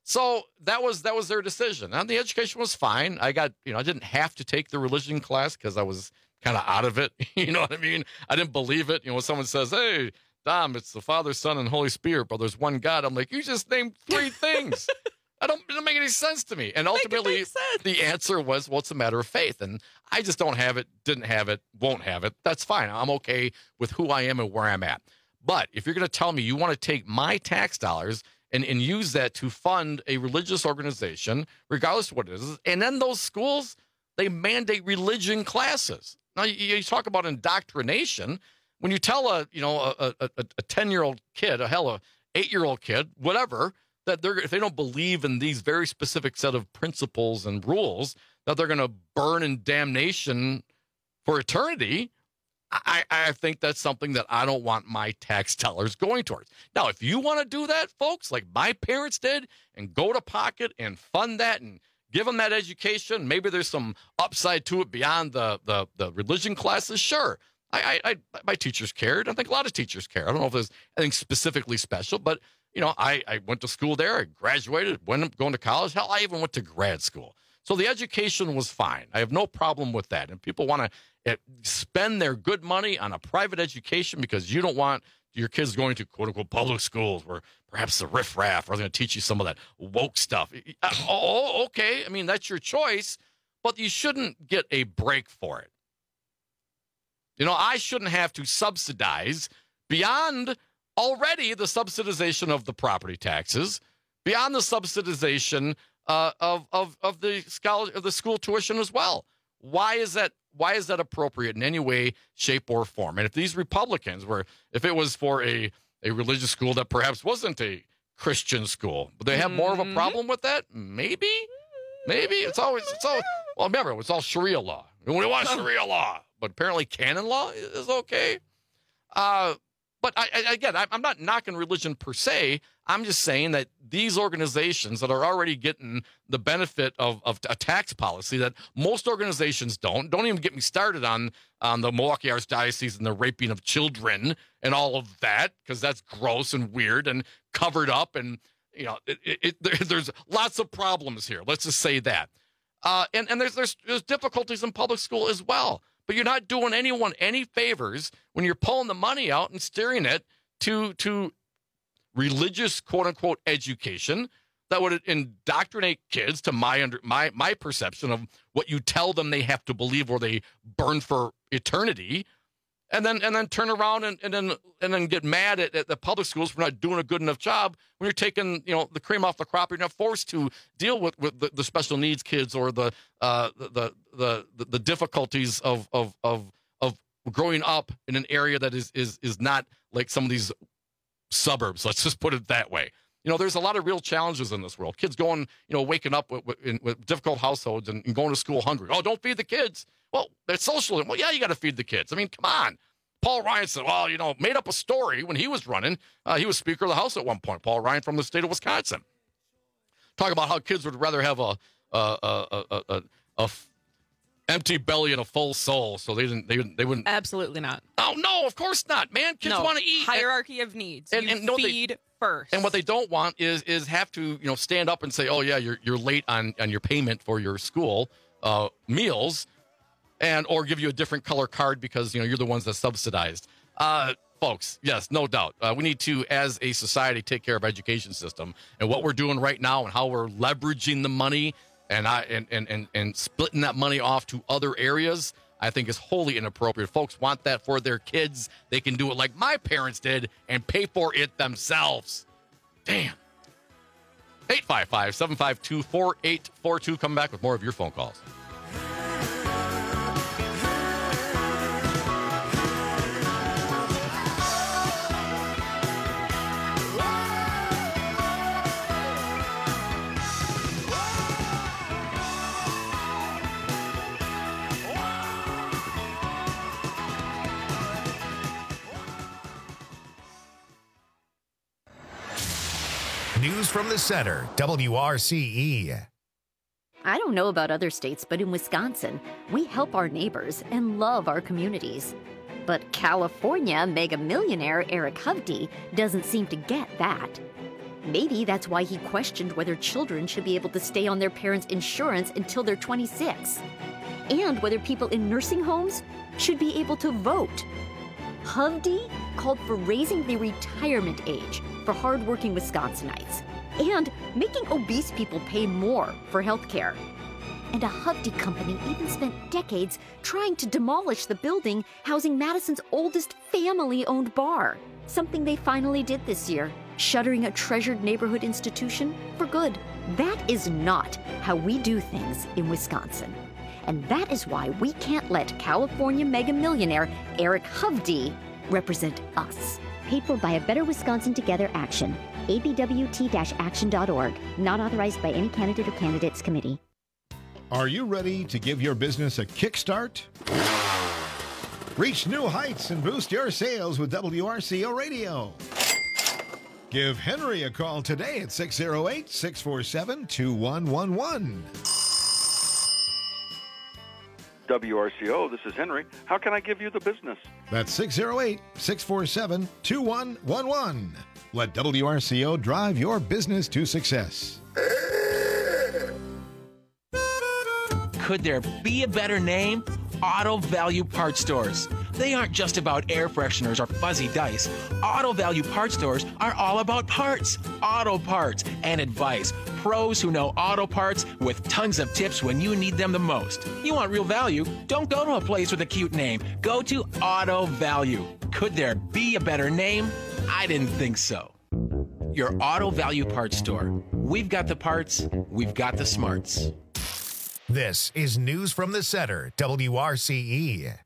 So that was their decision. And the education was fine. I didn't have to take the religion class because I was kind of out of it. You know what I mean? I didn't believe it. When someone says, "Hey, Dom, it's the Father, Son, and Holy Spirit, but there's one God," I'm like, you just named 3 things. It don't make any sense to me. And ultimately, the answer was, well, it's a matter of faith. And I just don't have it, didn't have it, won't have it. That's fine. I'm okay with who I am and where I'm at. But if you're going to tell me you want to take my tax dollars and use that to fund a religious organization, regardless of what it is, and then those schools, they mandate religion classes. Now, you talk about indoctrination. When you tell a 10-year-old kid, a 8-year-old kid, whatever, that if they don't believe in these very specific set of principles and rules, that they're going to burn in damnation for eternity, I think that's something that I don't want my tax dollars going towards. Now, if you want to do that, folks, like my parents did, and go to pocket and fund that and give them that education, maybe there's some upside to it beyond the religion classes, sure. My teachers cared. I think a lot of teachers care. I don't know if there's anything specifically special, but I went to school there. I graduated, going to college. Hell, I even went to grad school. So the education was fine. I have no problem with that. And people want to spend their good money on a private education because you don't want your kids going to quote-unquote public schools where perhaps the riffraff are going to teach you some of that woke stuff. Okay. I mean, that's your choice, but you shouldn't get a break for it. I shouldn't have to subsidize beyond already the subsidization of the property taxes, beyond the subsidization of the school tuition as well. Why is that appropriate in any way, shape, or form? And if these Republicans if it was for a religious school that perhaps wasn't a Christian school, but they have more of a problem with that? Maybe. It's always well, remember, it's all Sharia law. We want Sharia law, but apparently canon law is okay. But I'm not knocking religion per se. I'm just saying that these organizations that are already getting the benefit of a tax policy that most organizations don't even get me started on the Milwaukee Archdiocese and the raping of children and all of that, because that's gross and weird and covered up. And, there's lots of problems here. Let's just say that. And there's difficulties in public school as well. But you're not doing anyone any favors when you're pulling the money out and steering it to religious, quote unquote, education that would indoctrinate kids to my perception of what you tell them they have to believe or they burn for eternity, and then turn around and then get mad at the public schools for not doing a good enough job when you're taking the cream off the crop. You're not forced to deal with the special needs kids or the difficulties of growing up in an area that is not like some of these suburbs. Let's just put it that way. There's a lot of real challenges in this world. Kids going, waking up with difficult households and going to school hungry. Oh, don't feed the kids. Well, that's socialism. Well, yeah, you got to feed the kids. I mean, come on. Paul Ryan said, made up a story when he was running. He was Speaker of the House at one point. Paul Ryan from the state of Wisconsin. Talk about how kids would rather have a empty belly and a full soul, so they wouldn't. Absolutely not. Oh no, of course not, man. Kids want to eat. Hierarchy of needs. And feed first. And what they don't want is have to stand up and say, oh yeah, you're late on your payment for your school meals, or give you a different color card because you're the ones that subsidized. Folks, yes, no doubt. We need to, as a society, take care of our education system, and what we're doing right now and how we're leveraging the money and splitting that money off to other areas, I think is wholly inappropriate. Folks want that for their kids. They can do it like my parents did and pay for it themselves. Damn. 855-752-4842. Come back with more of your phone calls. News from the center, WRCE. I don't know about other states, but in Wisconsin, we help our neighbors and love our communities. But California mega millionaire Eric Hovde doesn't seem to get that. Maybe that's why he questioned whether children should be able to stay on their parents' insurance until they're 26, and whether people in nursing homes should be able to vote. Hovde called for raising the retirement age for hardworking Wisconsinites and making obese people pay more for health care. And a Hovde company even spent decades trying to demolish the building housing Madison's oldest family-owned bar, something they finally did this year, shuttering a treasured neighborhood institution for good. That is not how we do things in Wisconsin. And that is why we can't let California mega millionaire Eric Hovde represent us. Paid for by a Better Wisconsin Together action. abwt-action.org. Not authorized by any candidate or candidates committee. Are you ready to give your business a kickstart? Reach new heights and boost your sales with WRCO Radio. Give Henry a call today at 608-647-2111. WRCO, this is Henry. How can I give you the business? That's 608-647-2111. Let WRCO drive your business to success. Could there be a better name? Auto Value Parts Stores. They aren't just about air fresheners or fuzzy dice. Auto Value Parts Stores are all about parts, auto parts, and advice. Pros who know auto parts with tons of tips when you need them the most. You want real value? Don't go to a place with a cute name. Go to Auto Value. Could there be a better name? I didn't think so. Your Auto Value Parts Store. We've got the parts, we've got the smarts. This is News from the Center, WRCE.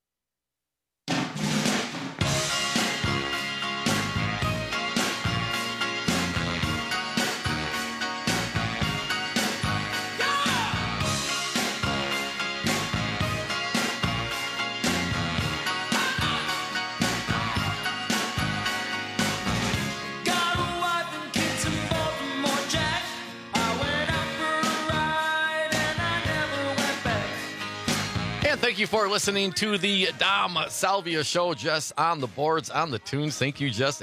Thank you for listening to the Dom Salvia Show. Jess on the boards, on the tunes. Thank you, Jess.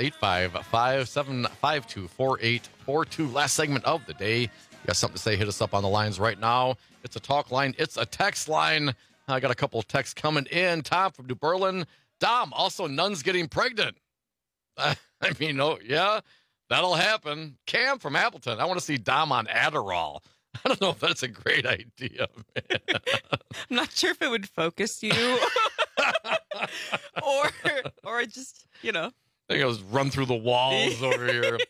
855-752-4842. Last segment of the day. You got something to say, hit us up on the lines right now. It's a talk line. It's a text line. I got a couple of texts coming in. Tom from New Berlin. Dom, also Nun's getting pregnant. I mean, yeah, that'll happen. Cam from Appleton. I want to see Dom on Adderall. I don't know if that's a great idea, man. I'm not sure if it would focus you or just, I think I was run through the walls over here.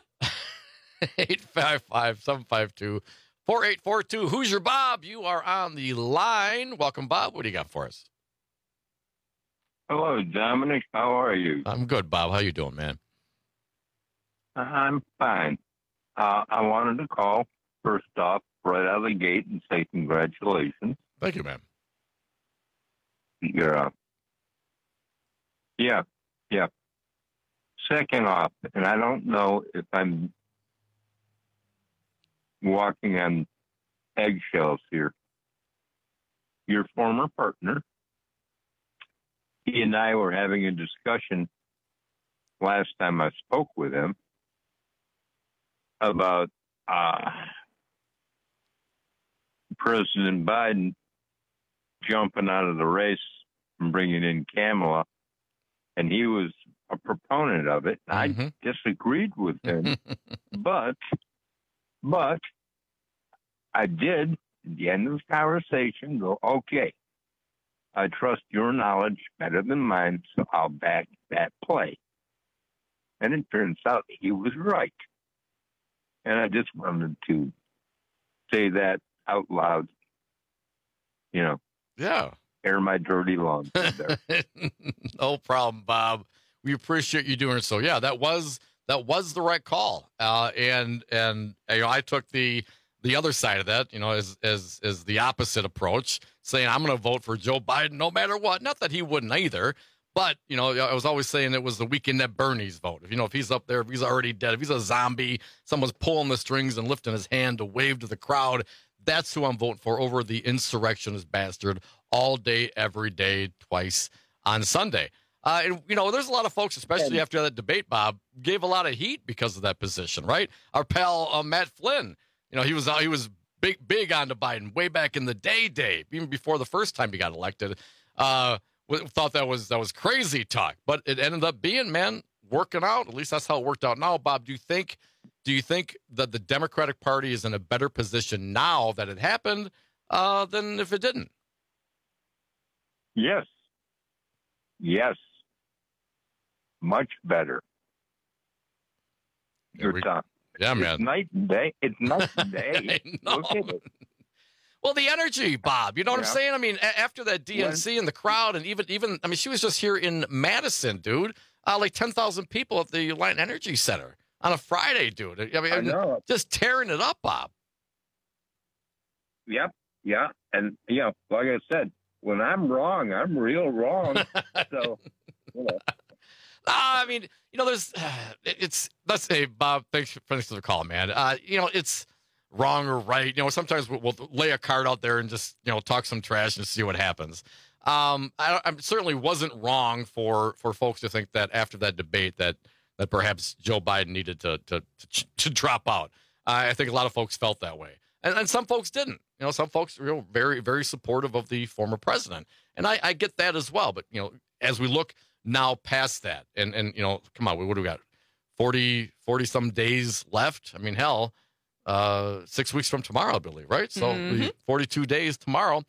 855-752-4842. Who's your Bob? You are on the line. Welcome, Bob. What do you got for us? Hello, Dominic. How are you? I'm good, Bob. How you doing, man? I'm fine. I wanted to call first off, right out of the gate, and say congratulations. Thank you, man. Yeah. Second off, and I don't know if I'm walking on eggshells here. Your former partner, he and I were having a discussion last time I spoke with him about President Biden jumping out of the race and bringing in Kamala, and he was a proponent of it. Mm-hmm. I disagreed with him, but I did, at the end of the conversation, go, okay, I trust your knowledge better than mine, so I'll back that play. And it turns out he was right. And I just wanted to say that out loud, Yeah. Air my dirty laundry there. No problem, Bob. We appreciate you doing it. So yeah, that was the right call. And I took the other side of that, as the opposite approach, saying I'm going to vote for Joe Biden no matter what. Not that he wouldn't either, but I was always saying it was the weekend at Bernie's vote. If he's up there, if he's already dead, if he's a zombie, someone's pulling the strings and lifting his hand to wave to the crowd. That's who I'm voting for over the insurrectionist bastard all day, every day, twice on Sunday. And, there's a lot of folks, especially after that debate, Bob, gave a lot of heat because of that position, right? Our pal Matt Flynn, he was big on to Biden way back in the day, even before the first time he got elected. Thought that was crazy talk, but it ended up being, working out. At least that's how it worked out now. Bob, do you think that the Democratic Party is in a better position now that it happened than if it didn't? Yes. Much better. Yeah, man. It's night and day. It's night and day. Look at it. Well, the energy, Bob. You know what I'm saying? I mean, after that DNC and the crowd, and even she was just here in Madison, dude. Like 10,000 people at the Light Energy Center on a Friday, dude. I know. Just tearing it up, Bob. Yep. Yeah. And, like I said, when I'm wrong, I'm real wrong. So, let's say, Bob, thanks for the call, man. It's wrong or right. Sometimes we'll lay a card out there and just, talk some trash and see what happens. I certainly wasn't wrong for folks to think that after that debate that perhaps Joe Biden needed to drop out. I think a lot of folks felt that way. And some folks didn't. Some folks were very, very supportive of the former president. And I get that as well. But, as we look now past that, and come on, what do we got? 40 some days left. I mean, hell, 6 weeks from tomorrow, I believe, right? So 42 days tomorrow.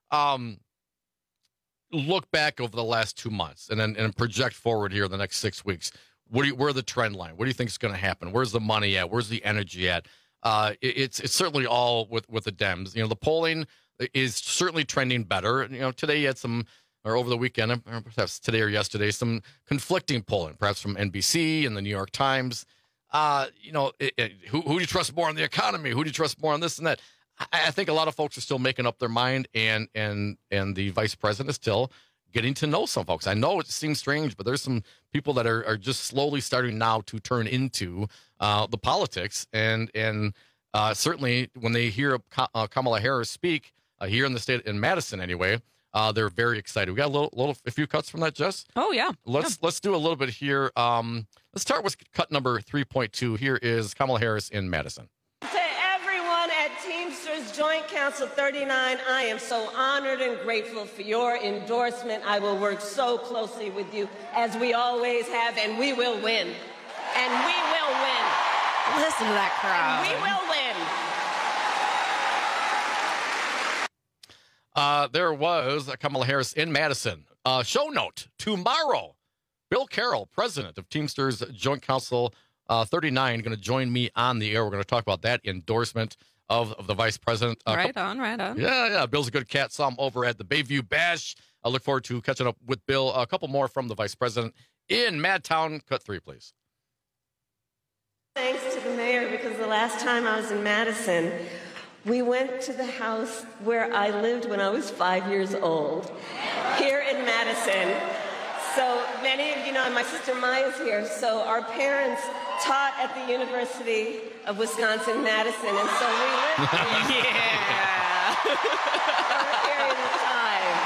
Look back over the last 2 months and project forward here the next 6 weeks. Where the trend line? What do you think is going to happen? Where's the money at? Where's the energy at? It's certainly all with the Dems. The polling is certainly trending better. Today you had over the weekend, or perhaps today or yesterday, some conflicting polling, perhaps from NBC and the New York Times. Who do you trust more on the economy? Who do you trust more on this and that? I think a lot of folks are still making up their mind, and the vice president is still getting to know some folks. I know it seems strange, but there's some people that are just slowly starting now to turn into the politics, and certainly when they hear Kamala Harris speak here in the state, in Madison anyway, they're very excited. We got a few cuts from that, Jess. Oh yeah. Let's do a little bit here. Let's start with cut number 3.2. Here is Kamala Harris in Madison. At Teamsters Joint Council 39, I am so honored and grateful for your endorsement. I will work so closely with you, as we always have, and we will win. And we will win. Listen to that crowd. And we will win. There was Kamala Harris in Madison. Show note, tomorrow, Bill Carroll, president of Teamsters Joint Council 39, going to join me on the air. We're going to talk about that endorsement of the vice president. Right on. Yeah. Bill's a good cat. Saw him over at the Bayview Bash. I look forward to catching up with Bill. A couple more from the vice president in Madtown. Cut 3, please. Thanks to the mayor, because the last time I was in Madison, we went to the house where I lived when I was 5 years old, here in Madison. So many of you know, my sister Maya's here, so our parents taught at the University of Wisconsin-Madison, and so we lived here. For a period of time.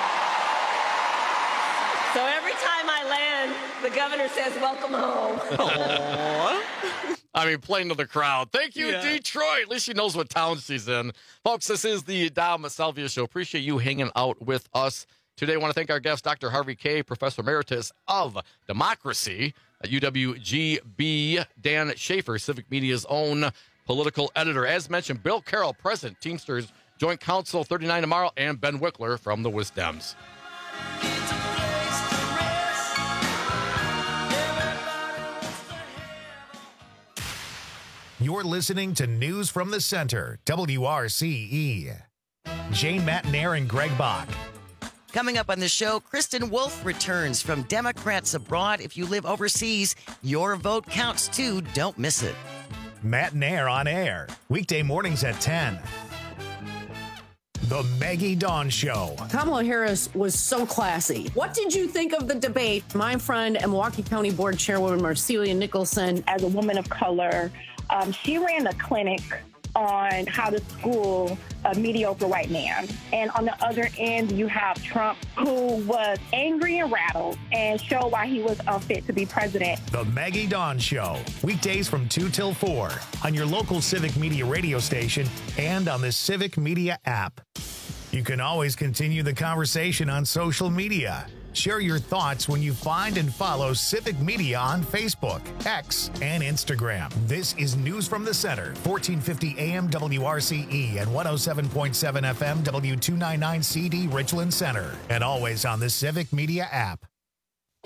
So every time I land, the governor says, "Welcome home." I mean, playing to the crowd. Thank you, Detroit. At least she knows what town she's in. Folks, this is the Dom Salvia Show. Appreciate you hanging out with us today. I want to thank our guest, Dr. Harvey Kaye, Professor Emeritus of Democracy at UWGB, Dan Schaefer, Civic Media's own political editor. As mentioned, Bill Carroll, President, Teamsters Joint Council 39 tomorrow, and Ben Wickler from the Wisdems. You're listening to News from the Center, WRCE. Jane Matnair and Greg Bach. Coming up on the show, Kristen Wolf returns from Democrats Abroad. If you live overseas, your vote counts too. Don't miss it. Matt Nair on air, weekday mornings at 10. The Maggie Dawn Show. Kamala Harris was so classy. What did you think of the debate? My friend and Milwaukee County Board Chairwoman Marcelia Nicholson. As a woman of color, she ran a clinic on how to school a mediocre white man. And on the other end, you have Trump, who was angry and rattled and showed why he was unfit to be president. The Maggie Dawn Show, weekdays from 2 till 4 on your local Civic Media radio station and on the Civic Media app. You can always continue the conversation on social media. Share your thoughts when you find and follow Civic Media on Facebook, X, and Instagram. This is News from the Center, 1450 AM WRCE and 107.7 FM W299CD Richland Center, and always on the Civic Media app.